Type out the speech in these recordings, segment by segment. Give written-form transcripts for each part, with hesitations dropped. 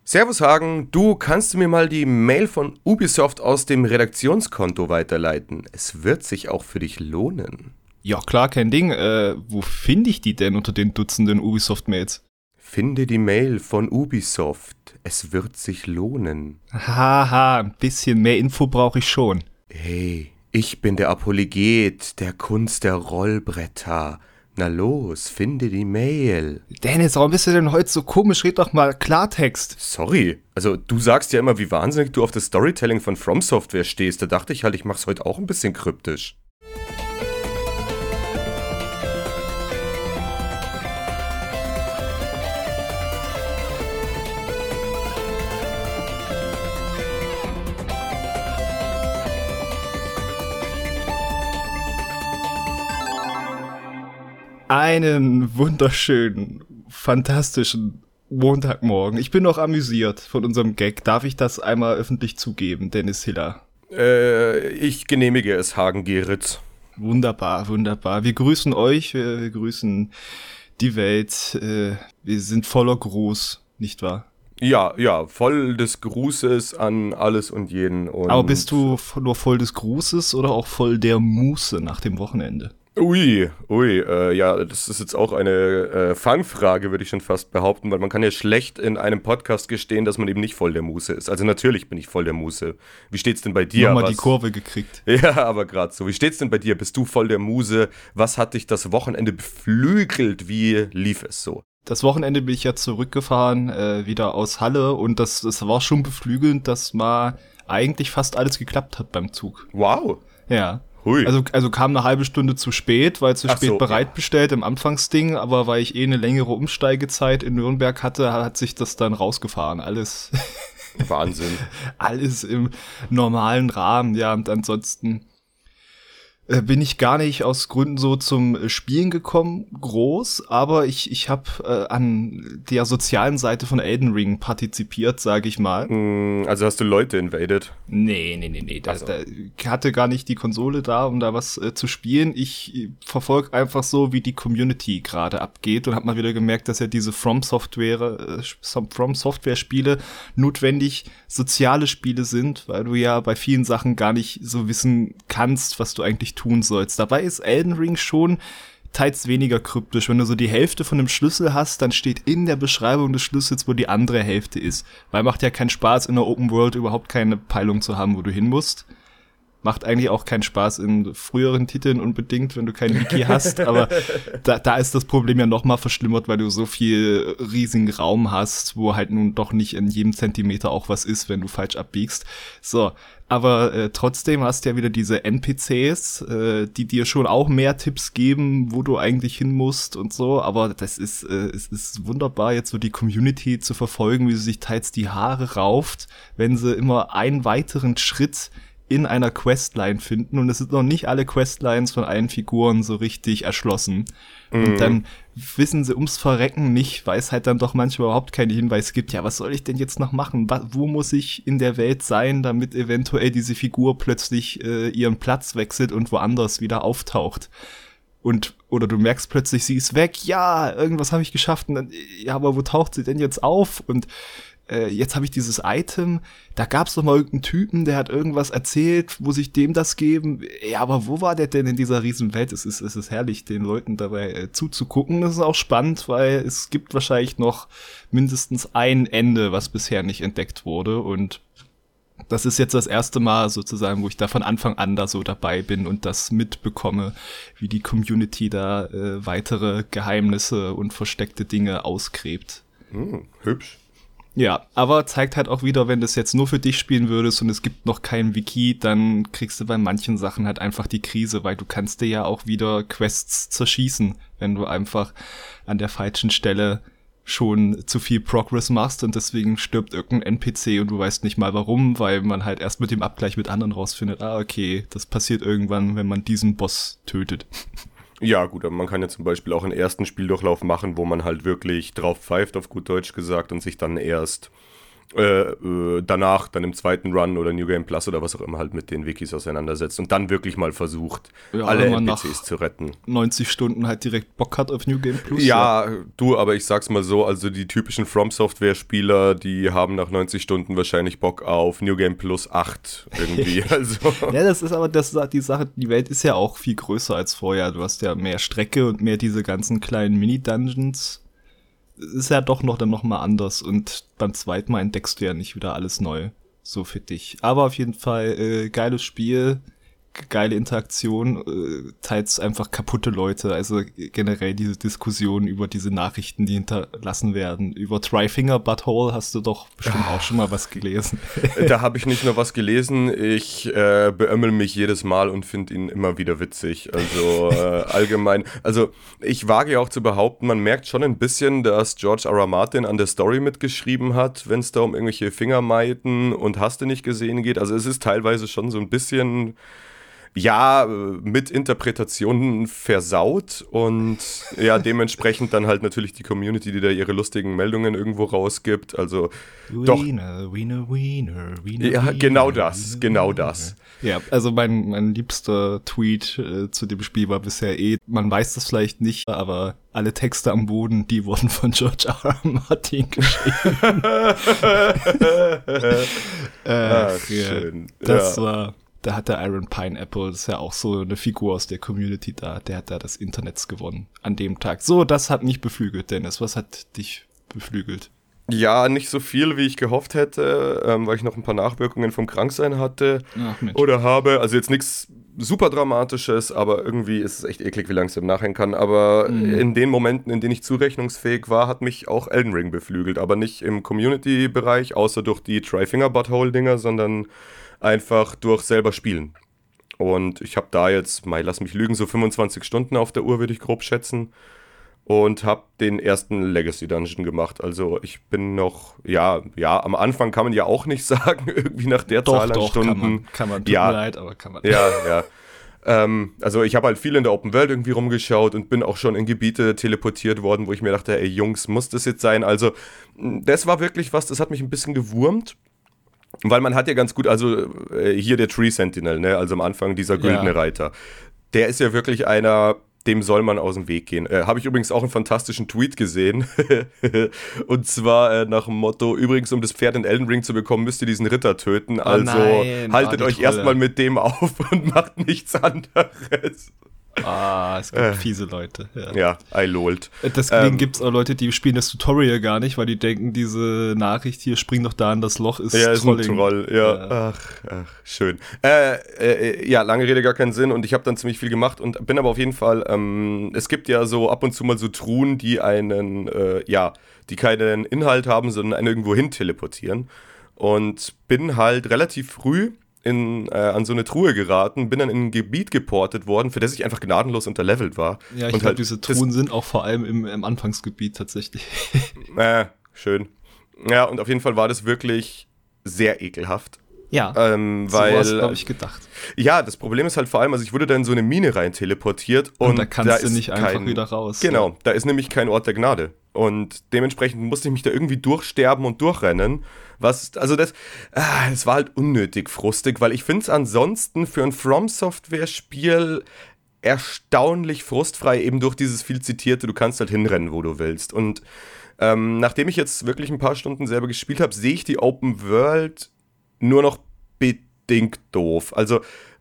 Servus Hagen, du kannst mir mal die Mail von Ubisoft aus dem Redaktionskonto weiterleiten. Es wird sich auch für dich lohnen. Ja, klar, kein Ding. Wo finde ich die denn unter den Dutzenden Ubisoft-Mails? Finde die Mail von Ubisoft. Es wird sich lohnen. Haha, ein bisschen mehr Info brauche ich schon. Hey, ich bin der Apologet der Kunst der Rollbretter. Na los, finde die Mail. Dennis, warum bist du denn heute so komisch? Red doch mal Klartext. Sorry, also du sagst ja immer, wie wahnsinnig du auf das Storytelling von From Software stehst. Da dachte ich halt, ich mach's heute auch ein bisschen kryptisch. Einen wunderschönen, fantastischen Montagmorgen. Ich bin noch amüsiert von unserem Gag. Darf ich das einmal öffentlich zugeben, Dennis Hiller? Ich genehmige es, Hagen Geritz. Wunderbar, wunderbar. Wir grüßen euch, wir grüßen die Welt. Wir sind voller Gruß, nicht wahr? Ja, voll des Grußes an alles und jeden. Und aber bist du nur voll des Grußes oder auch voll der Muße nach dem Wochenende? Ui, ja, das ist jetzt auch eine Fangfrage, würde ich schon fast behaupten, weil man kann ja schlecht in einem Podcast gestehen, dass man eben nicht voll der Muße ist. Also natürlich bin ich voll der Muße. Wie steht's denn bei dir? Nochmal die Kurve gekriegt. Ja, aber gerade so. Wie steht's denn bei dir? Bist du voll der Muse? Was hat dich das Wochenende beflügelt? Wie lief es so? Das Wochenende bin ich ja zurückgefahren, wieder aus Halle, und das war schon beflügelnd, dass mal eigentlich fast alles geklappt hat beim Zug. Wow. Ja. Hui. Also kam eine halbe Stunde zu spät, weil zu spät bereitbestellt im Anfangsding, aber weil ich eine längere Umsteigezeit in Nürnberg hatte, hat sich das dann rausgefahren. Alles. Wahnsinn. Alles im normalen Rahmen, ja, und ansonsten bin ich gar nicht aus Gründen so zum Spielen gekommen, groß, aber ich habe an der sozialen Seite von Elden Ring partizipiert, sage ich mal. Also hast du Leute invaded? Nee. Da hatte gar nicht die Konsole da, um da was zu spielen. Ich verfolge einfach so, wie die Community gerade abgeht, und habe mal wieder gemerkt, dass ja diese From Software Spiele notwendig soziale Spiele sind, weil du ja bei vielen Sachen gar nicht so wissen kannst, was du eigentlich tun sollst. Dabei ist Elden Ring schon teils weniger kryptisch. Wenn du so die Hälfte von einem Schlüssel hast, dann steht in der Beschreibung des Schlüssels, wo die andere Hälfte ist. Weil macht ja keinen Spaß, in der Open World überhaupt keine Peilung zu haben, wo du hin musst. Macht eigentlich auch keinen Spaß in früheren Titeln unbedingt, wenn du kein Wiki hast, aber da ist das Problem ja noch mal verschlimmert, weil du so viel riesigen Raum hast, wo halt nun doch nicht in jedem Zentimeter auch was ist, wenn du falsch abbiegst. So, aber trotzdem hast du ja wieder diese NPCs, die dir schon auch mehr Tipps geben, wo du eigentlich hin musst und so, aber das ist es ist wunderbar, jetzt so die Community zu verfolgen, wie sie sich teils die Haare rauft, wenn sie immer einen weiteren Schritt in einer Questline finden, und es sind noch nicht alle Questlines von allen Figuren so richtig erschlossen. Und dann wissen sie ums Verrecken nicht, weil es halt dann doch manchmal überhaupt keinen Hinweis gibt. Ja, was soll ich denn jetzt noch machen? Wo muss ich in der Welt sein, damit eventuell diese Figur plötzlich ihren Platz wechselt und woanders wieder auftaucht? Oder du merkst plötzlich, sie ist weg. Ja, irgendwas habe ich geschafft. Und dann, ja, aber wo taucht sie denn jetzt auf? Und jetzt habe ich dieses Item, da gab's doch mal irgendeinen Typen, der hat irgendwas erzählt, wo sich dem das geben. Ja, aber wo war der denn in dieser riesen Welt? Es ist herrlich, den Leuten dabei zuzugucken. Das ist auch spannend, weil es gibt wahrscheinlich noch mindestens ein Ende, was bisher nicht entdeckt wurde, und das ist jetzt das erste Mal sozusagen, wo ich da von Anfang an da so dabei bin und das mitbekomme, wie die Community da weitere Geheimnisse und versteckte Dinge ausgräbt. Hübsch. Ja, aber zeigt halt auch wieder, wenn du es jetzt nur für dich spielen würdest und es gibt noch kein Wiki, dann kriegst du bei manchen Sachen halt einfach die Krise, weil du kannst dir ja auch wieder Quests zerschießen, wenn du einfach an der falschen Stelle schon zu viel Progress machst, und deswegen stirbt irgendein NPC und du weißt nicht mal warum, weil man halt erst mit dem Abgleich mit anderen rausfindet, okay, das passiert irgendwann, wenn man diesen Boss tötet. Ja gut, aber man kann ja zum Beispiel auch einen ersten Spieldurchlauf machen, wo man halt wirklich drauf pfeift, auf gut Deutsch gesagt, und sich dann erst danach dann im zweiten Run oder New Game Plus oder was auch immer halt mit den Wikis auseinandersetzt und dann wirklich mal versucht, alle NPCs zu retten. 90 Stunden halt direkt Bock hat auf New Game Plus. Ja, du, aber ich sag's mal so, also die typischen From-Software-Spieler, die haben nach 90 Stunden wahrscheinlich Bock auf New Game Plus 8 irgendwie. Also. Ja, das ist aber die Sache, die Welt ist ja auch viel größer als vorher. Du hast ja mehr Strecke und mehr diese ganzen kleinen Mini-Dungeons. Ist ja doch noch mal anders und beim zweiten Mal entdeckst du ja nicht wieder alles neu, so für dich. Aber auf jeden Fall geiles Spiel, geile Interaktion, teils einfach kaputte Leute, also generell diese Diskussion über diese Nachrichten, die hinterlassen werden. Über Try-Finger Butthole hast du doch bestimmt auch schon mal was gelesen. Da habe ich nicht nur was gelesen, ich beömmel mich jedes Mal und finde ihn immer wieder witzig. Also allgemein, also ich wage ja auch zu behaupten, man merkt schon ein bisschen, dass George R.R. Martin an der Story mitgeschrieben hat, wenn es da um irgendwelche Fingermeiten und hast du nicht gesehen geht. Also es ist teilweise schon so ein bisschen... ja, mit Interpretationen versaut und ja, dementsprechend dann halt natürlich die Community, die da ihre lustigen Meldungen irgendwo rausgibt, also doch. Wiener, ja, genau das. Ja, also mein liebster Tweet zu dem Spiel war bisher man weiß das vielleicht nicht, aber alle Texte am Boden, die wurden von George R.R. Martin geschrieben. Schön. Das war... Da hat der Iron Pineapple, das ist ja auch so eine Figur aus der Community da, der hat da das Internet gewonnen an dem Tag. So, das hat mich beflügelt, Dennis. Was hat dich beflügelt? Ja, nicht so viel, wie ich gehofft hätte, weil ich noch ein paar Nachwirkungen vom Kranksein hatte oder habe. Also jetzt nichts super Dramatisches, aber irgendwie ist es echt eklig, wie lange es im Nachhängen kann. Aber in den Momenten, in denen ich zurechnungsfähig war, hat mich auch Elden Ring beflügelt. Aber nicht im Community-Bereich, außer durch die Try-Finger-Butthole-Dinger, sondern einfach durch selber spielen. Und ich habe da jetzt, lass mich lügen, so 25 Stunden auf der Uhr, würde ich grob schätzen. Und habe den ersten Legacy Dungeon gemacht. Also ich bin noch, ja, am Anfang kann man ja auch nicht sagen, irgendwie nach der Zahl an Stunden. Kann man, tut mir leid, aber kann man. Ja. Also ich habe halt viel in der Open World irgendwie rumgeschaut und bin auch schon in Gebiete teleportiert worden, wo ich mir dachte, ey Jungs, muss das jetzt sein? Also das war wirklich was, das hat mich ein bisschen gewurmt. Weil man hat ja ganz gut, also hier der Tree Sentinel, ne, also am Anfang dieser güldene Reiter, der ist ja wirklich einer, dem soll man aus dem Weg gehen. Habe ich übrigens auch einen fantastischen Tweet gesehen. Und zwar nach dem Motto, übrigens, um das Pferd in Elden Ring zu bekommen, müsst ihr diesen Ritter töten. Also haltet euch erstmal mit dem auf und macht nichts anderes. Es gibt fiese Leute. Ja, I-lolt. Deswegen gibt es auch Leute, die spielen das Tutorial gar nicht, weil die denken, diese Nachricht hier, spring doch da in das Loch, ist Trolling. Ist ein Troll, ja. Ach, schön. Ja, lange Rede, gar keinen Sinn und ich habe dann ziemlich viel gemacht und bin aber auf jeden Fall, es gibt ja so ab und zu mal so Truhen, die die keinen Inhalt haben, sondern einen irgendwo hin teleportieren und bin halt relativ früh an so eine Truhe geraten, bin dann in ein Gebiet geportet worden, für das ich einfach gnadenlos unterlevelt war. Ja, ich glaube, diese Truhen sind auch vor allem im Anfangsgebiet tatsächlich. Schön. Ja, und auf jeden Fall war das wirklich sehr ekelhaft. Ja, weil, so was glaube ich gedacht. Ja, das Problem ist halt vor allem, also ich wurde da in so eine Mine rein teleportiert und da kannst du nicht einfach wieder raus. Genau, da ist nämlich kein Ort der Gnade. Und dementsprechend musste ich mich da irgendwie durchsterben und durchrennen. Das war halt unnötig frustig, weil ich finde es ansonsten für ein From-Software-Spiel erstaunlich frustfrei, eben durch dieses viel zitierte, du kannst halt hinrennen, wo du willst. Und nachdem ich jetzt wirklich ein paar Stunden selber gespielt habe, sehe ich die Open World nur noch bedingt doof. Also,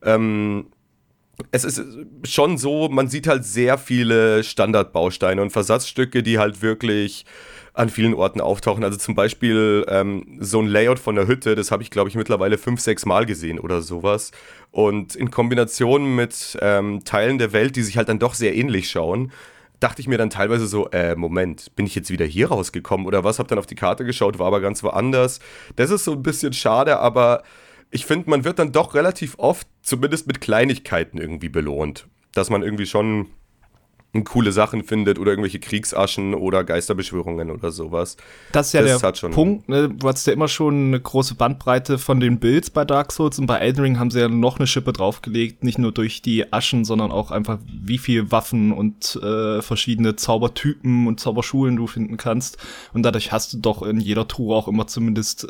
es ist schon so, man sieht halt sehr viele Standardbausteine und Versatzstücke, die halt wirklich an vielen Orten auftauchen. Also zum Beispiel so ein Layout von der Hütte, das habe ich, glaube ich, mittlerweile 5-6 Mal gesehen oder sowas. Und in Kombination mit Teilen der Welt, die sich halt dann doch sehr ähnlich schauen, dachte ich mir dann teilweise so, Moment, bin ich jetzt wieder hier rausgekommen oder was? Hab dann auf die Karte geschaut, war aber ganz woanders. Das ist so ein bisschen schade, aber ich finde, man wird dann doch relativ oft, zumindest mit Kleinigkeiten irgendwie belohnt. Dass man irgendwie schon, coole Sachen findet oder irgendwelche Kriegsaschen oder Geisterbeschwörungen oder sowas. Das ist ja der Punkt, ne? Du hattest ja immer schon eine große Bandbreite von den Builds bei Dark Souls und bei Elden Ring haben sie ja noch eine Schippe draufgelegt, nicht nur durch die Aschen, sondern auch einfach wie viel Waffen und verschiedene Zaubertypen und Zauberschulen du finden kannst und dadurch hast du doch in jeder Truhe auch immer zumindest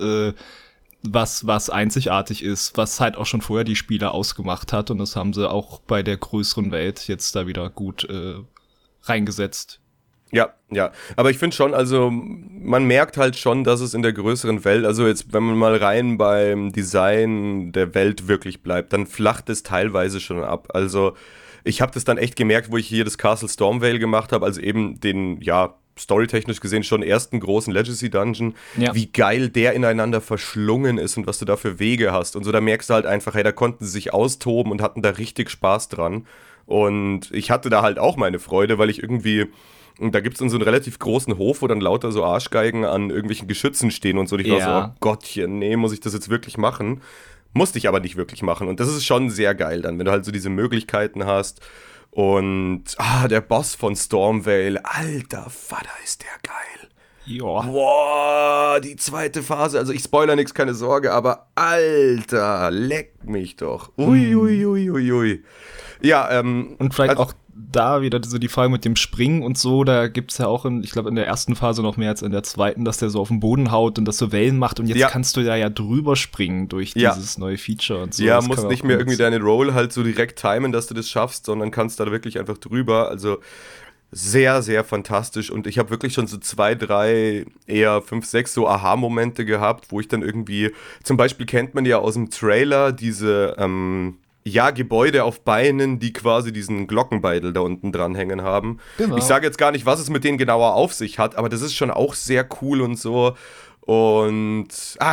was einzigartig ist, was halt auch schon vorher die Spieler ausgemacht hat und das haben sie auch bei der größeren Welt jetzt da wieder gut reingesetzt. Ja, aber ich finde schon, also man merkt halt schon, dass es in der größeren Welt, also jetzt, wenn man mal rein beim Design der Welt wirklich bleibt, dann flacht es teilweise schon ab. Also ich habe das dann echt gemerkt, wo ich hier das Castle Stormvale gemacht habe, also eben den, storytechnisch gesehen schon ersten großen Legacy-Dungeon, wie geil der ineinander verschlungen ist und was du da für Wege hast. Und so, da merkst du halt einfach, hey, da konnten sie sich austoben und hatten da richtig Spaß dran. Und ich hatte da halt auch meine Freude, weil ich irgendwie, da gibt es dann so einen relativ großen Hof, wo dann lauter so Arschgeigen an irgendwelchen Geschützen stehen und so. Und ich war so, oh Gottchen, nee, muss ich das jetzt wirklich machen? Musste ich aber nicht wirklich machen. Und das ist schon sehr geil dann, wenn du halt so diese Möglichkeiten hast. Und, der Boss von Stormvale, alter Vater, ist der geil. Ja. Boah, die zweite Phase, also ich spoiler nix, keine Sorge, aber alter, leck mich doch. Ui. Ja, und vielleicht auch da wieder so die Frage mit dem Springen und so, da gibt's ja auch ich glaube in der ersten Phase noch mehr als in der zweiten, dass der so auf den Boden haut und das so Wellen macht und jetzt kannst du ja drüber springen durch dieses neue Feature und so. Ja, musst nicht mehr irgendwie deine Roll halt so direkt timen, dass du das schaffst, sondern kannst da wirklich einfach drüber, also sehr, sehr fantastisch und ich habe wirklich schon so 2, 3, eher 5, 6 so Aha-Momente gehabt, wo ich dann irgendwie, zum Beispiel kennt man ja aus dem Trailer diese, Gebäude auf Beinen, die quasi diesen Glockenbeitel da unten dranhängen haben. Genau. Ich sage jetzt gar nicht, was es mit denen genauer auf sich hat, aber das ist schon auch sehr cool und so. Und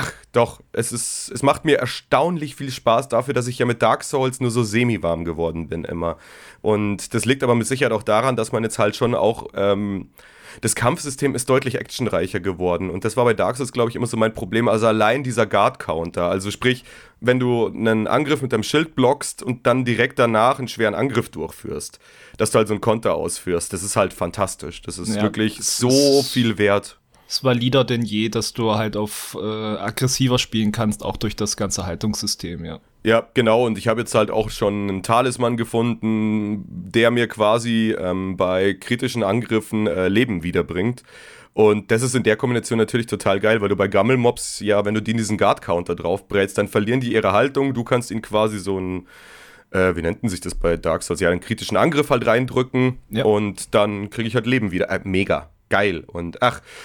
es macht mir erstaunlich viel Spaß dafür, dass ich ja mit Dark Souls nur so semi-warm geworden bin immer. Und das liegt aber mit Sicherheit auch daran, dass man jetzt halt schon auch das Kampfsystem ist deutlich actionreicher geworden und das war bei Dark Souls, glaube ich, immer so mein Problem, also allein dieser Guard-Counter, also sprich, wenn du einen Angriff mit deinem Schild blockst und dann direkt danach einen schweren Angriff durchführst, dass du halt so einen Konter ausführst, das ist halt fantastisch, das ist wirklich so viel wert. Es ist valider denn je, dass du halt auf aggressiver spielen kannst, auch durch das ganze Haltungssystem, Ja, genau, und ich habe jetzt halt auch schon einen Talisman gefunden, der mir quasi bei kritischen Angriffen Leben wiederbringt. Und das ist in der Kombination natürlich total geil, weil du bei Gammelmobs, wenn du die in diesen Guard-Counter draufbrätst, dann verlieren die ihre Haltung, du kannst ihnen quasi so einen, wie nennt sich das bei Dark Souls, einen kritischen Angriff halt reindrücken und dann kriege ich halt Leben wieder. Mega. Geil und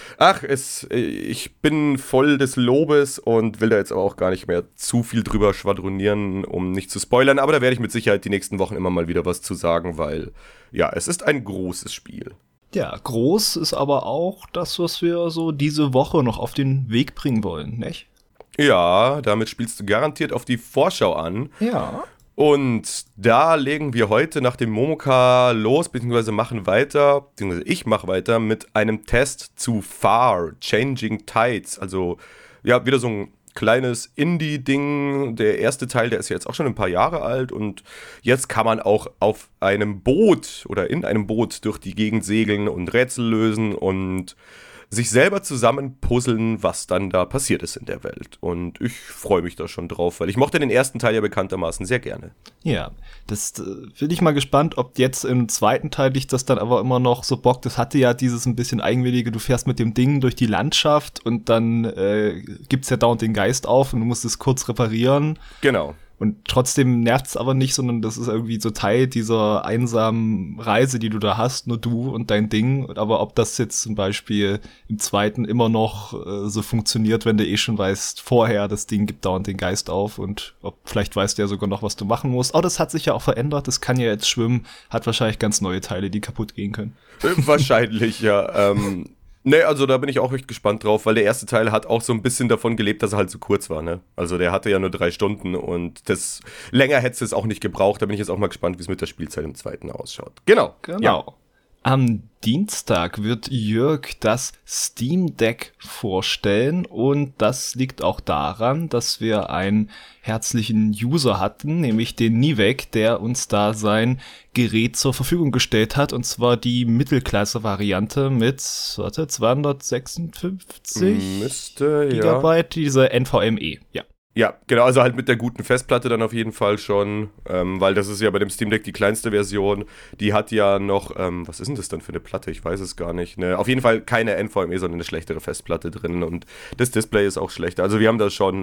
ich bin voll des Lobes und will da jetzt aber auch gar nicht mehr zu viel drüber schwadronieren, um nicht zu spoilern, aber da werde ich mit Sicherheit die nächsten Wochen immer mal wieder was zu sagen, weil es ist ein großes Spiel. Ja, groß ist aber auch das, was wir so diese Woche noch auf den Weg bringen wollen, nicht? Ja, damit spielst du garantiert auf die Vorschau an. Ja. Und da legen wir heute nach dem Momoka los, beziehungsweise ich mache weiter mit einem Test zu Far Changing Tides. Also, wieder so ein kleines Indie-Ding. Der erste Teil, der ist ja jetzt auch schon ein paar Jahre alt und jetzt kann man auch auf einem Boot oder in einem Boot durch die Gegend segeln und Rätsel lösen und sich selber zusammen puzzeln, was dann da passiert ist in der Welt. Und ich freue mich da schon drauf, weil ich mochte den ersten Teil ja bekanntermaßen sehr gerne. Ja, das bin ich mal gespannt, ob jetzt im zweiten Teil dich das dann aber immer noch so bockt. Das hatte ja dieses ein bisschen eigenwillige, du fährst mit dem Ding durch die Landschaft und dann gibt's ja dauernd den Geist auf und du musst es kurz reparieren. Genau. Und trotzdem nervt's aber nicht, sondern das ist irgendwie so Teil dieser einsamen Reise, die du da hast, nur du und dein Ding. Aber ob das jetzt zum Beispiel im zweiten immer noch so funktioniert, wenn du schon weißt, vorher das Ding gibt dauernd den Geist auf und ob vielleicht weißt du ja sogar noch, was du machen musst. Oh, das hat sich ja auch verändert, das kann ja jetzt schwimmen, hat wahrscheinlich ganz neue Teile, die kaputt gehen können. Wahrscheinlich, ja. Nee, also da bin ich auch echt gespannt drauf, weil der erste Teil hat auch so ein bisschen davon gelebt, dass er halt so kurz war, ne? Also der hatte ja nur 3 Stunden und länger hätte es auch nicht gebraucht. Da bin ich jetzt auch mal gespannt, wie es mit der Spielzeit im zweiten ausschaut. Genau. Ja. Am Dienstag wird Jörg das Steam Deck vorstellen und das liegt auch daran, dass wir einen herzlichen User hatten, nämlich den Nivek, der uns da sein Gerät zur Verfügung gestellt hat, und zwar die Mittelklasse-Variante mit 256 Gigabyte, diese NVMe, ja. Ja, genau, also halt mit der guten Festplatte dann auf jeden Fall schon, weil das ist ja bei dem Steam Deck die kleinste Version. Die hat ja noch, was ist denn das dann für eine Platte? Ich weiß es gar nicht. Auf jeden Fall keine NVMe, sondern eine schlechtere Festplatte drin und das Display ist auch schlechter. Also wir haben da schon,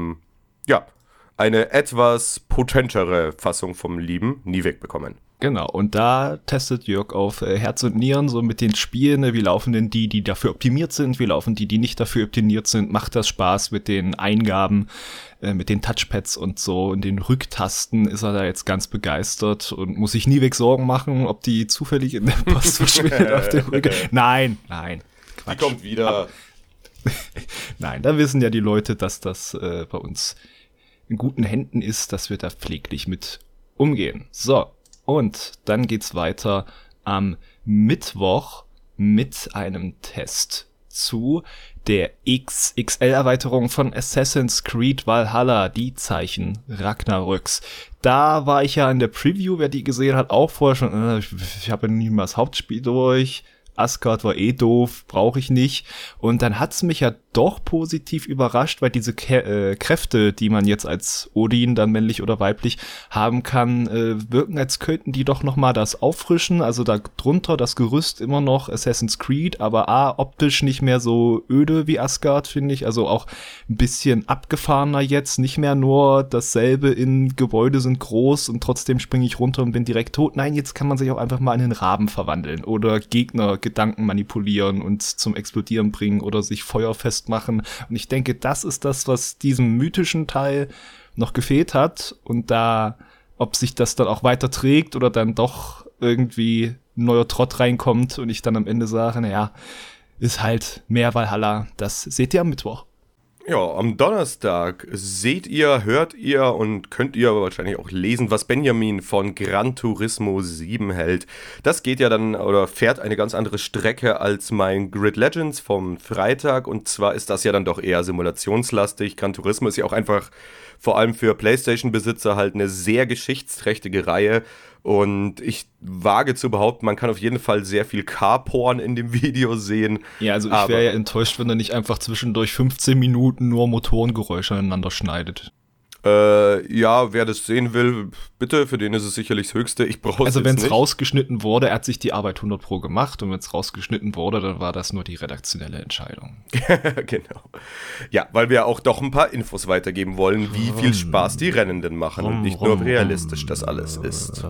eine etwas potentere Fassung vom lieben Nivek bekommen. Genau, und da testet Jörg auf Herz und Nieren so mit den Spielen, wie laufen denn die dafür optimiert sind, wie laufen die nicht dafür optimiert sind, macht das Spaß mit den Eingaben, mit den Touchpads und so und den Rücktasten ist er da jetzt ganz begeistert und muss sich nie weg Sorgen machen, ob die zufällig in der Post verschwindet auf dem Rücken. Nein, Quatsch. Die kommt wieder. Nein, da wissen ja die Leute, dass das bei uns in guten Händen ist, dass wir da pfleglich mit umgehen. So. Und dann geht's weiter am Mittwoch mit einem Test zu der XXL-Erweiterung von Assassin's Creed Valhalla, die Zeichen Ragnaröks. Da war ich ja in der Preview, wer die gesehen hat, auch vorher schon, ich habe ja nie mal das Hauptspiel durch. Asgard war doof, brauche ich nicht. Und dann hat's mich ja doch positiv überrascht, weil diese Kräfte, die man jetzt als Odin, dann männlich oder weiblich, haben kann, wirken, als könnten die doch nochmal das auffrischen. Also da drunter das Gerüst immer noch Assassin's Creed, aber optisch nicht mehr so öde wie Asgard, finde ich. Also auch ein bisschen abgefahrener jetzt, nicht mehr nur dasselbe in Gebäude sind groß und trotzdem springe ich runter und bin direkt tot. Nein, jetzt kann man sich auch einfach mal in einen Raben verwandeln oder Gegner Gedanken manipulieren und zum Explodieren bringen oder sich feuerfest machen. Und ich denke, das ist das, was diesem mythischen Teil noch gefehlt hat. Und da, ob sich das dann auch weiter trägt oder dann doch irgendwie ein neuer Trott reinkommt und ich dann am Ende sage, naja, ist halt mehr Valhalla. Das seht ihr am Mittwoch. Ja, am Donnerstag seht ihr, hört ihr und könnt ihr wahrscheinlich auch lesen, was Benjamin von Gran Turismo 7 hält. Das geht ja dann oder fährt eine ganz andere Strecke als mein Grid Legends vom Freitag und zwar ist das ja dann doch eher simulationslastig. Gran Turismo ist ja auch einfach vor allem für PlayStation-Besitzer halt eine sehr geschichtsträchtige Reihe. Und ich wage zu behaupten, man kann auf jeden Fall sehr viel Car-Porn in dem Video sehen. Ja, also ich wäre ja enttäuscht, wenn er nicht einfach zwischendurch 15 Minuten nur Motorengeräusche aneinander schneidet. Ja, wer das sehen will, bitte, für den ist es sicherlich das Höchste. Ich brauche es also wenn es nicht. Rausgeschnitten wurde, er hat sich die Arbeit 100% gemacht und wenn es rausgeschnitten wurde, dann war das nur die redaktionelle Entscheidung. Genau. Ja, weil wir auch doch ein paar Infos weitergeben wollen, wie viel Spaß die Rennenden machen und nicht nur realistisch das alles ist.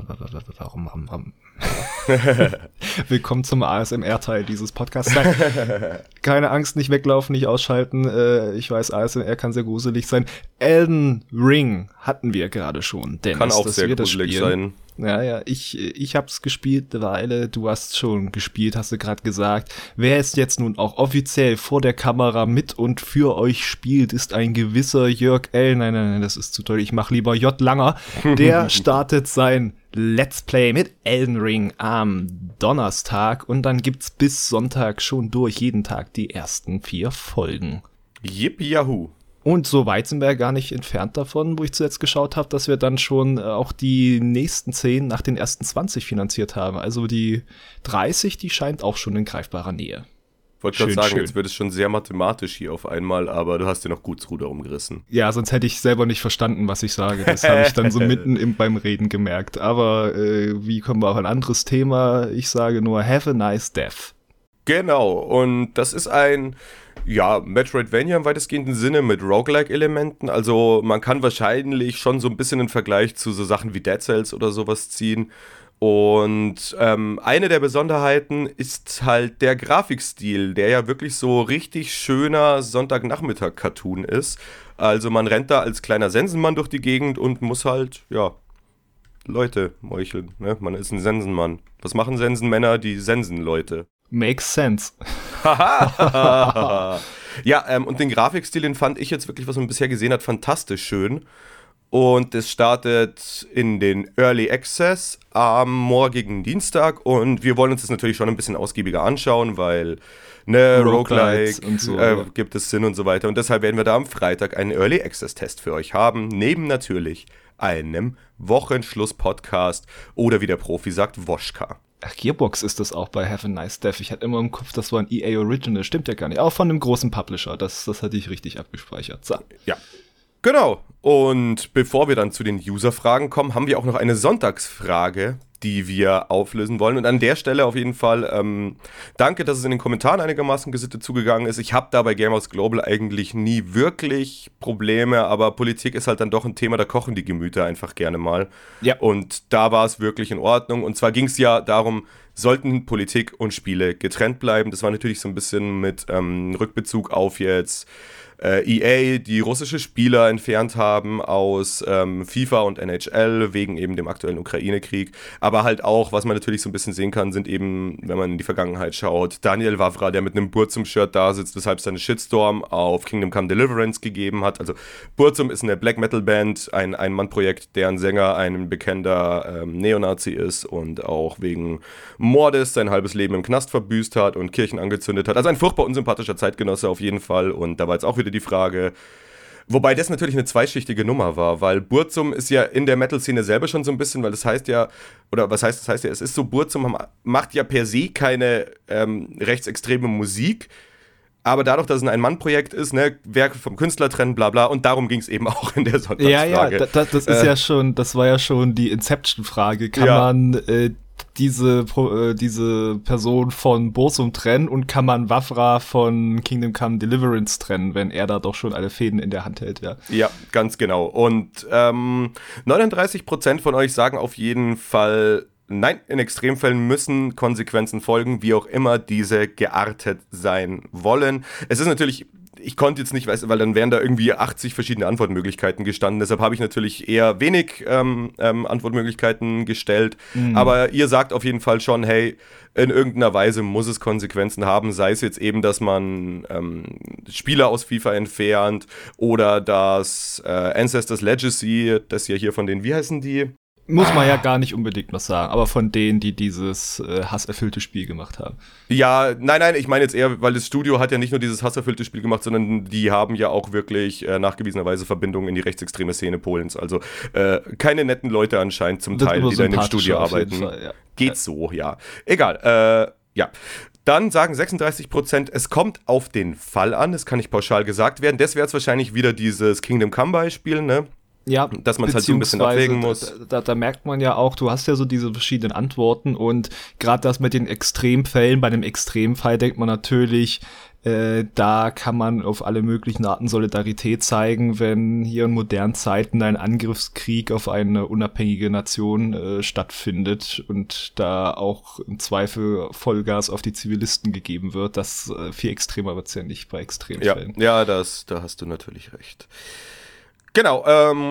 Willkommen zum ASMR-Teil dieses Podcasts. Keine Angst, nicht weglaufen, nicht ausschalten. Ich weiß, ASMR kann sehr gruselig sein. Elden Ring hatten wir gerade schon. Dennis, kann auch sehr gruselig sein. Ja, ich hab's gespielt eine Weile, du hast schon gespielt, hast du gerade gesagt. Wer es jetzt nun auch offiziell vor der Kamera mit und für euch spielt, ist ein gewisser Jörg L. Nein, das ist zu toll, ich mach lieber J. Langer. Der startet sein Let's Play mit Elden Ring am Donnerstag und dann gibt's bis Sonntag schon durch jeden Tag die ersten 4 Folgen. Yippie Yahoo! Und so weit sind wir ja gar nicht entfernt davon, wo ich zuletzt geschaut habe, dass wir dann schon auch die nächsten 10 nach den ersten 20 finanziert haben. Also die 30, die scheint auch schon in greifbarer Nähe. Ich wollte gerade sagen, jetzt wird es schon sehr mathematisch hier auf einmal, aber du hast dir noch gut das Ruder umgerissen. Ja, sonst hätte ich selber nicht verstanden, was ich sage. Das habe ich dann so mitten beim Reden gemerkt. Aber wie kommen wir auf ein anderes Thema? Ich sage nur, have a nice death. Genau, und das ist ein... Ja, Metroidvania im weitestgehenden Sinne mit Roguelike-Elementen. Also man kann wahrscheinlich schon so ein bisschen einen Vergleich zu so Sachen wie Dead Cells oder sowas ziehen. Und eine der Besonderheiten ist halt der Grafikstil, der ja wirklich so richtig schöner Sonntagnachmittag-Cartoon ist. Also man rennt da als kleiner Sensenmann durch die Gegend und muss halt, ja, Leute meucheln. Ne? Man ist ein Sensenmann. Was machen Sensenmänner? Die sensen Leute. Makes sense. Ja, und den Grafikstil, den fand ich jetzt wirklich, was man bisher gesehen hat, fantastisch schön. Und es startet in den Early Access am morgigen Dienstag. Und wir wollen uns das natürlich schon ein bisschen ausgiebiger anschauen, weil Roguelike und so, gibt es Sinn und so weiter. Und deshalb werden wir da am Freitag einen Early Access Test für euch haben. Neben natürlich einem Wochenschluss-Podcast oder wie der Profi sagt, Woschka. Ach, Gearbox ist das auch bei Have a Nice Death. Ich hatte immer im Kopf, das war ein EA Original. Stimmt ja gar nicht. Auch von einem großen Publisher. Das hatte ich richtig abgespeichert. So. Ja. Genau. Und bevor wir dann zu den User-Fragen kommen, haben wir auch noch eine Sonntagsfrage, die wir auflösen wollen. Und an der Stelle auf jeden Fall danke, dass es in den Kommentaren einigermaßen gesittet zugegangen ist. Ich habe da bei Gamers Global eigentlich nie wirklich Probleme, aber Politik ist halt dann doch ein Thema, da kochen die Gemüter einfach gerne mal. Ja. Und da war es wirklich in Ordnung. Und zwar ging es ja darum, sollten Politik und Spiele getrennt bleiben. Das war natürlich so ein bisschen mit Rückbezug auf jetzt EA, die russische Spieler entfernt haben aus FIFA und NHL wegen eben dem aktuellen Ukraine-Krieg. Aber halt auch, was man natürlich so ein bisschen sehen kann, sind eben, wenn man in die Vergangenheit schaut, Daniel Wawra, der mit einem Burzum-Shirt da sitzt, weshalb es eine Shitstorm auf Kingdom Come Deliverance gegeben hat. Also Burzum ist eine Black-Metal-Band, ein Ein-Mann-Projekt, deren Sänger ein bekennender Neonazi ist und auch wegen Mordes sein halbes Leben im Knast verbüßt hat und Kirchen angezündet hat. Also ein furchtbar unsympathischer Zeitgenosse auf jeden Fall. Und da war jetzt auch wieder die Frage, wobei das natürlich eine zweischichtige Nummer war, weil Burzum ist ja in der Metal-Szene selber schon so ein bisschen, weil das heißt ja, oder was heißt das heißt ja, es ist so, Burzum macht ja per se keine rechtsextreme Musik, aber dadurch, dass es ein Ein-Mann-Projekt ist, ne, Werke vom Künstler trennen, bla bla, und darum ging es eben auch in der Sonntagsfrage. Ja, das ist ja schon, das war ja schon die Inception-Frage. Kann man diese Person von Burzum trennen und kann man Wawra von Kingdom Come Deliverance trennen, wenn er da doch schon alle Fäden in der Hand hält, ja. Ja, ganz genau. Und 39% von euch sagen auf jeden Fall, nein, in Extremfällen müssen Konsequenzen folgen, wie auch immer diese geartet sein wollen. Es ist natürlich, ich konnte jetzt nicht, weil dann wären da irgendwie 80 verschiedene Antwortmöglichkeiten gestanden. Deshalb habe ich natürlich eher wenig Antwortmöglichkeiten gestellt. Aber ihr sagt auf jeden Fall schon, hey, in irgendeiner Weise muss es Konsequenzen haben. Sei es jetzt eben, dass man Spieler aus FIFA entfernt oder dass Ancestors Legacy, das ja hier von den, wie heißen die? Muss man ja gar nicht unbedingt noch sagen, aber von denen, die dieses hasserfüllte Spiel gemacht haben. Ja, nein, ich meine jetzt eher, weil das Studio hat ja nicht nur dieses hasserfüllte Spiel gemacht, sondern die haben ja auch wirklich nachgewiesenerweise Verbindungen in die rechtsextreme Szene Polens. Also keine netten Leute anscheinend zum Teil, die da in dem Studio arbeiten. Fall, ja. Geht so, ja. Egal, ja. Dann sagen 36%, es kommt auf den Fall an, das kann nicht pauschal gesagt werden. Das wäre jetzt wahrscheinlich wieder dieses Kingdom Come-Beispiel, ne? Ja, dass man es halt so ein bisschen abwägen muss. Da merkt man ja auch, du hast ja so diese verschiedenen Antworten und gerade das mit den Extremfällen, bei dem Extremfall denkt man natürlich, da kann man auf alle möglichen Arten Solidarität zeigen, wenn hier in modernen Zeiten ein Angriffskrieg auf eine unabhängige Nation stattfindet und da auch im Zweifel Vollgas auf die Zivilisten gegeben wird. Das viel extremer wird's ja nicht bei Extremfällen. Ja, da hast du natürlich recht. Genau,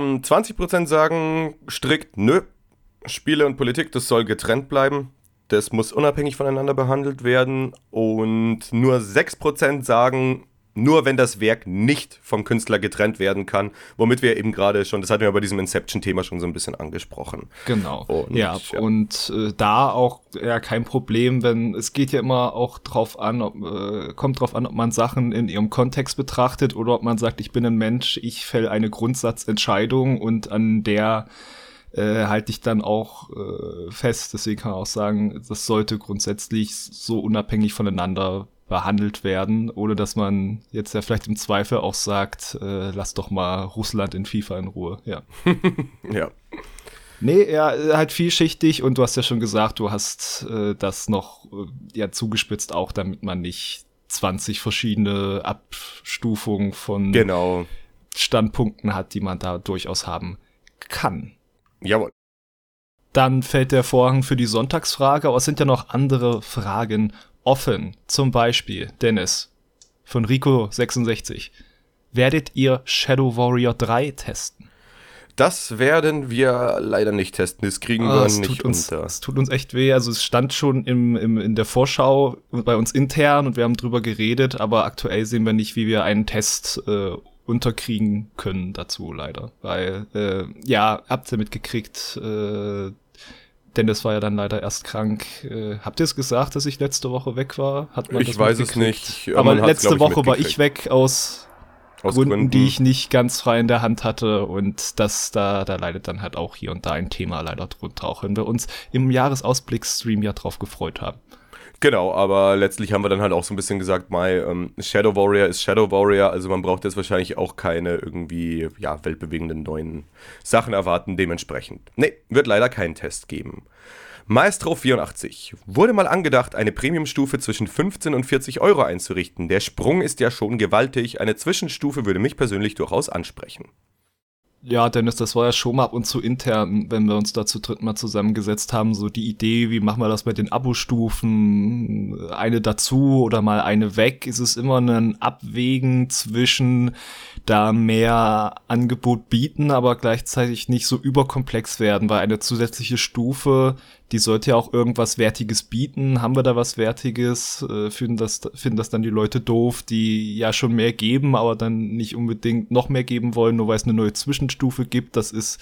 20% sagen strikt, nö, Spiele und Politik, das soll getrennt bleiben. Das muss unabhängig voneinander behandelt werden. Und nur 6% sagen, nur wenn das Werk nicht vom Künstler getrennt werden kann, womit wir eben gerade schon, das hatten wir bei diesem Inception-Thema schon so ein bisschen angesprochen. Genau, und da auch kein Problem, wenn, es geht ja immer auch drauf an, kommt drauf an, ob man Sachen in ihrem Kontext betrachtet oder ob man sagt, ich bin ein Mensch, ich fäll eine Grundsatzentscheidung und an der halte ich dann auch fest. Deswegen kann man auch sagen, das sollte grundsätzlich so unabhängig voneinander behandelt werden, ohne dass man jetzt ja vielleicht im Zweifel auch sagt, lass doch mal Russland in FIFA in Ruhe. Ja. Ja. Nee, ja, halt vielschichtig und du hast ja schon gesagt, du hast das noch zugespitzt auch, damit man nicht 20 verschiedene Abstufungen von Standpunkten hat, die man da durchaus haben kann. Jawohl. Dann fällt der Vorhang für die Sonntagsfrage, aber es sind ja noch andere Fragen offen. Zum Beispiel, Dennis, von Rico66. Werdet ihr Shadow Warrior 3 testen? Das werden wir leider nicht testen. Das kriegen wir nicht unter. Es tut uns echt weh. Also es stand schon in der Vorschau bei uns intern und wir haben drüber geredet, aber aktuell sehen wir nicht, wie wir einen Test unterkriegen können dazu leider. Weil, habt ihr mitgekriegt, Dennis war ja dann leider erst krank. Habt ihr es gesagt, dass ich letzte Woche weg war? Hat man ich weiß es nicht. Aber letzte Woche war ich weg aus Gründen, die ich nicht ganz frei in der Hand hatte. Und da leidet dann halt auch hier und da ein Thema leider drunter. Auch wenn wir uns im Jahresausblick-Stream ja drauf gefreut haben. Genau, aber letztlich haben wir dann halt auch so ein bisschen gesagt, Shadow Warrior ist Shadow Warrior, also man braucht jetzt wahrscheinlich auch keine irgendwie, weltbewegenden neuen Sachen erwarten, dementsprechend. Nee, wird leider keinen Test geben. Maestro 84. Wurde mal angedacht, eine Premiumstufe zwischen 15 und 40 Euro einzurichten. Der Sprung ist ja schon gewaltig, eine Zwischenstufe würde mich persönlich durchaus ansprechen. Ja, Dennis, das war ja schon mal ab und zu intern, wenn wir uns da zu dritt mal zusammengesetzt haben, so die Idee, wie machen wir das mit den Abo-Stufen, eine dazu oder mal eine weg, ist es immer ein Abwägen zwischen da mehr Angebot bieten, aber gleichzeitig nicht so überkomplex werden, weil eine zusätzliche Stufe, die sollte ja auch irgendwas Wertiges bieten. Haben wir da was Wertiges? Finden das dann die Leute doof, die ja schon mehr geben, aber dann nicht unbedingt noch mehr geben wollen, nur weil es eine neue Zwischenstufe gibt? Das ist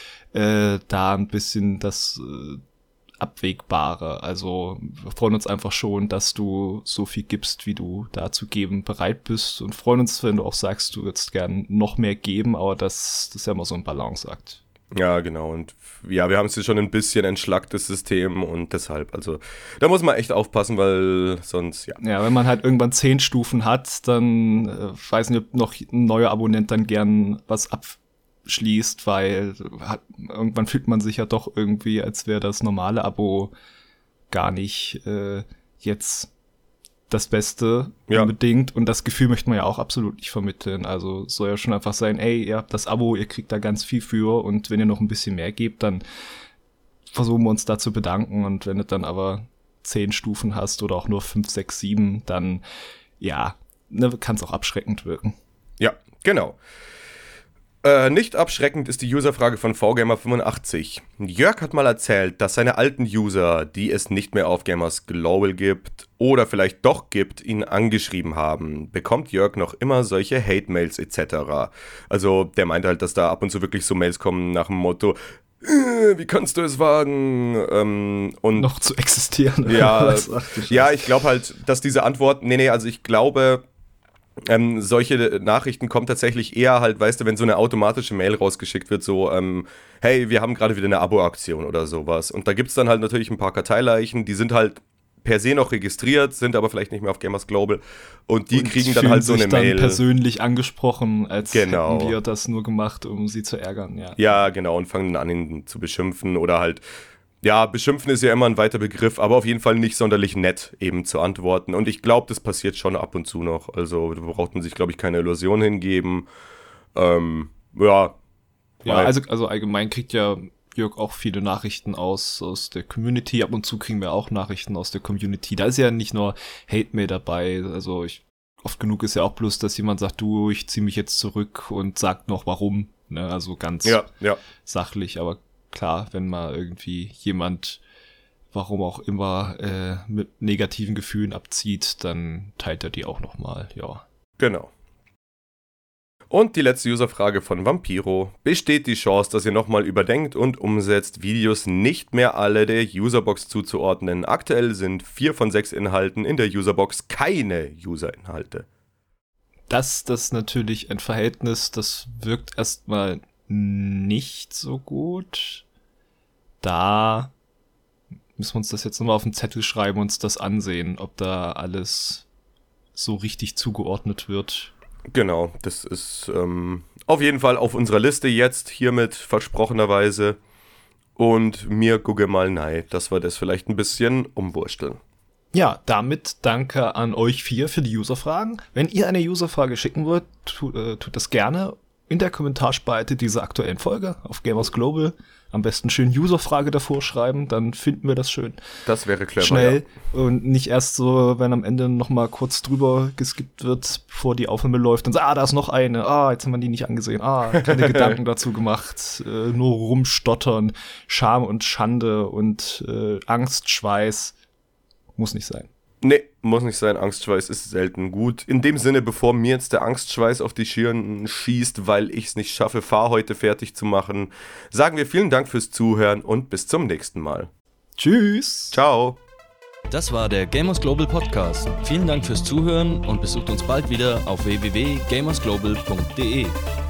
da ein bisschen das Abwägbare. Also wir freuen uns einfach schon, dass du so viel gibst, wie du da zu geben bereit bist, und freuen uns, wenn du auch sagst, du würdest gern noch mehr geben, aber das ist ja immer so ein Balanceakt. Ja, genau. Und ja, wir haben es hier schon ein bisschen entschlackt, das System, und deshalb, also da muss man echt aufpassen, weil sonst, ja. Ja, wenn man halt irgendwann 10 Stufen hat, dann weiß nicht, ob noch ein neuer Abonnent dann gern was abschließt, weil irgendwann fühlt man sich ja doch irgendwie, als wäre das normale Abo gar nicht jetzt das Beste unbedingt, und das Gefühl möchte man ja auch absolut nicht vermitteln. Also soll ja schon einfach sein, ey, ihr habt das Abo, ihr kriegt da ganz viel für, und wenn ihr noch ein bisschen mehr gebt, dann versuchen wir uns da zu bedanken, und wenn du dann aber 10 Stufen hast oder auch nur 5, 6, 7, dann kann es auch abschreckend wirken. Ja, genau. Nicht abschreckend ist die Userfrage von VGamer85. Jörg hat mal erzählt, dass seine alten User, die es nicht mehr auf Gamers Global gibt oder vielleicht doch gibt, ihn angeschrieben haben. Bekommt Jörg noch immer solche Hate-Mails etc.? Also der meinte halt, dass da ab und zu wirklich so Mails kommen nach dem Motto, wie kannst du es wagen? Und noch zu existieren. Ja, ich glaube halt, dass diese Antwort, also ich glaube, solche Nachrichten kommen tatsächlich eher halt, weißt du, wenn so eine automatische Mail rausgeschickt wird, so, hey, wir haben gerade wieder eine Abo-Aktion oder sowas. Und da gibt's dann halt natürlich ein paar Karteileichen, die sind halt per se noch registriert, sind aber vielleicht nicht mehr auf Gamers Global, und die kriegen dann halt so eine Mail. Dann persönlich angesprochen, als hätten wir das nur gemacht, um sie zu ärgern, ja. Ja, genau, und fangen dann an, ihn zu beschimpfen oder halt, ja, beschimpfen ist ja immer ein weiter Begriff, aber auf jeden Fall nicht sonderlich nett eben zu antworten. Und ich glaube, das passiert schon ab und zu noch. Also da braucht man sich, glaube ich, keine Illusion hingeben. Ja, also allgemein kriegt ja Jörg auch viele Nachrichten aus der Community. Ab und zu kriegen wir auch Nachrichten aus der Community. Da ist ja nicht nur Hate-Mail dabei. Also oft genug ist ja auch bloß, dass jemand sagt, du, ich ziehe mich jetzt zurück, und sagt noch warum. Ne? Also ganz sachlich, aber klar, wenn mal irgendwie jemand, warum auch immer, mit negativen Gefühlen abzieht, dann teilt er die auch nochmal, ja. Genau. Und die letzte Userfrage von Vampiro. Besteht die Chance, dass ihr nochmal überdenkt und umsetzt, Videos nicht mehr alle der Userbox zuzuordnen? Aktuell sind 4 von 6 Inhalten in der Userbox keine Userinhalte. Das ist natürlich ein Verhältnis, das wirkt erstmal nicht so gut. Da müssen wir uns das jetzt nochmal auf den Zettel schreiben und uns das ansehen, ob da alles so richtig zugeordnet wird. Genau, das ist auf jeden Fall auf unserer Liste jetzt, hiermit versprochenerweise. Und mir gucke mal nein, dass wir das vielleicht ein bisschen umwursteln. Ja, damit danke an euch 4 für die Userfragen. Wenn ihr eine Userfrage schicken wollt, tut das gerne in der Kommentarspalte dieser aktuellen Folge auf Gamers Global. Am besten schön Userfrage davor schreiben, dann finden wir das schön. Das wäre clever, schnell, ja. Und nicht erst so, wenn am Ende nochmal kurz drüber geskippt wird, bevor die Aufnahme läuft, dann so, da ist noch eine, jetzt haben wir die nicht angesehen, keine Gedanken dazu gemacht, nur rumstottern, Scham und Schande und Angst, Schweiß, muss nicht sein. Nee, muss nicht sein, Angstschweiß ist selten gut. In dem Sinne, bevor mir jetzt der Angstschweiß auf die Stirn schießt, weil ich es nicht schaffe, Fahr heute fertig zu machen, sagen wir vielen Dank fürs Zuhören und bis zum nächsten Mal. Tschüss. Ciao. Das war der Gamers Global Podcast. Vielen Dank fürs Zuhören und besucht uns bald wieder auf www.gamersglobal.de.